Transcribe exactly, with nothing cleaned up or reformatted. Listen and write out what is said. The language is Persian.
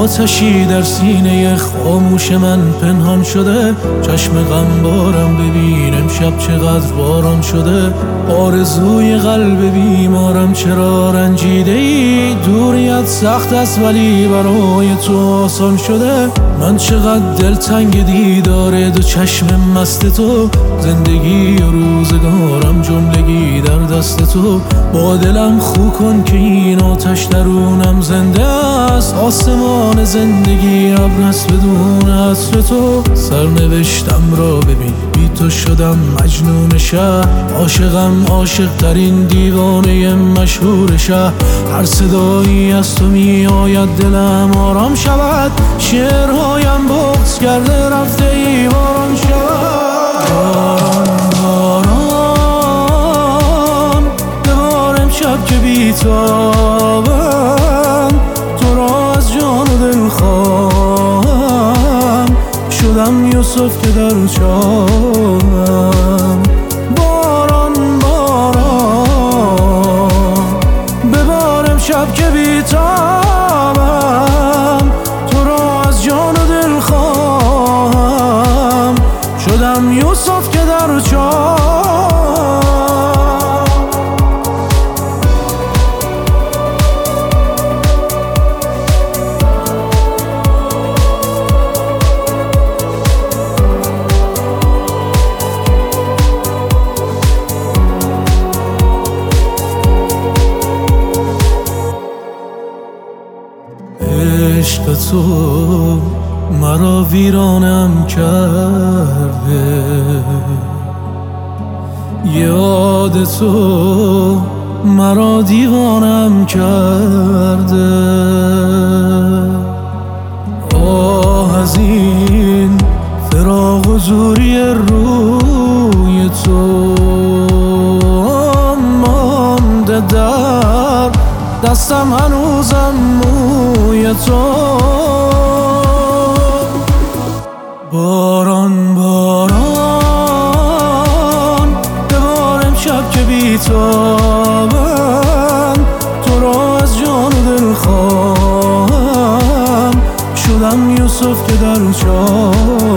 آتشی در سینه خاموش من پنهان شده. چشم غمبارم ببین امشب چقدر باران شده. آرزوی قلب بیمارم چرا رنجیده ای؟ دوریت سخت است ولی برای تو آسان شده. من چقدر دلتنگ دیدار دو چشم مست تو. زندگی و روزگارم جملگی در دست تو. با دلم خو کن که این آتش درونم زنده است. آسمان زندگی ابر است بدون عطر تو. سرنوشتم را ببین بی تو شدم مجنون شهر. عاشقم عاشق ترین دیوانه مشهور شهر. هر صدایی از تو می آید دلم آرام شود. شعرهایم بغض کرده رفته ای باران شود. باران ببار امشب که بی تابم. تو را از جان و دل خواهم. شدم یوسف که در چاهم. باران باران ببار امشب که بی تابم. تو را از جان و دل خواهم. شدم یوسف که در چاهم. عشق تو مرا ویرانم کرده. یاد تو مرا دیوانم کرده. آه از این فراق و دوری روی تو. مانده در دستم هنوزم موی تو. باران باران ببار امشب که بی تابم. تو را از جان و دل خواهم. شدم یوسف که در چاه